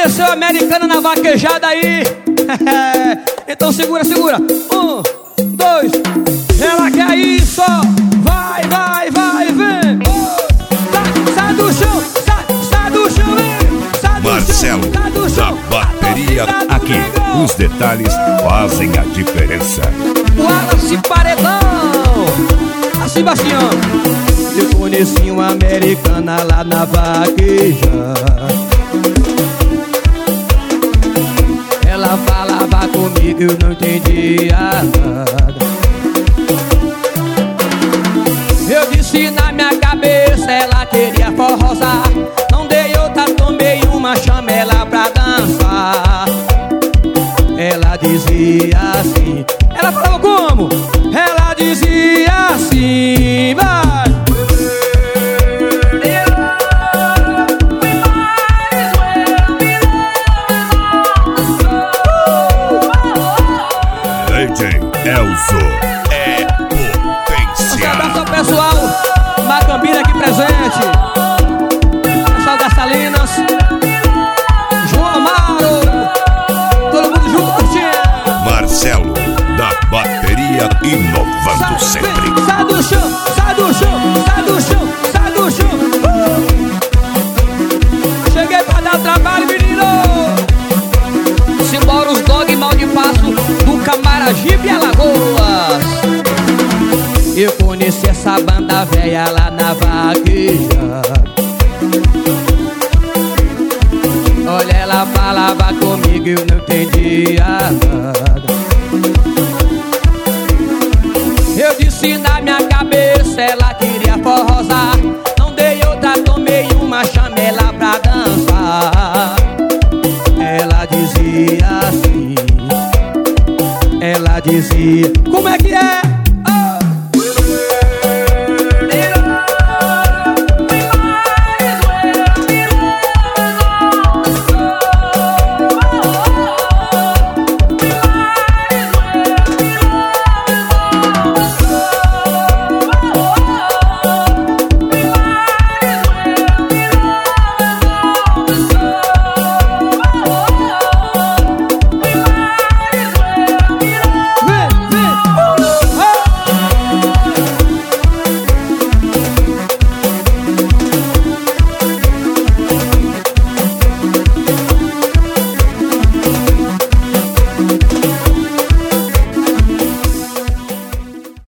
conheceu a americana na vaquejada aí? Então segura, segura. 1, 2. Ela quer isso. Vai, vai, vai, vem. Sai do chão, sai do chão, vem. Marcelo, da bateria. Aqui, os detalhes fazem a diferença. Wallace Paredão. Assim, Bastião. Eu conheci uma americana lá na vaquejada. Ela falava comigo, eu não entendia nada. Eu disse na minha cabeça, ela queria forrosar. Não dei outra, tomei uma chamela pra dançar. Ela dizia assim. Ela falava como? Ela dizia assim, vai. Elzo é potência. Um abraço ao pessoal Macambira aqui presente. Pessoal das Salinas, João Amaro, todo mundo junto curtindo. Marcelo, da bateria, inovando sempre. Sai do chão, sai do chão, sai do chão, sai do chão. Cheguei pra dar trabalho, menino. Simbora os dog mal de passo do Camaragibe e Alagoas. Eu conheci essa banda velha lá na vaquejada. Olha, ela falava comigo, eu não entendia nada. Eu disse na minha cabeça, ela queria forrosar. Não dei outra, tomei uma chamela pra dançar. Ela dizia assim. Ela dizia, como é que é?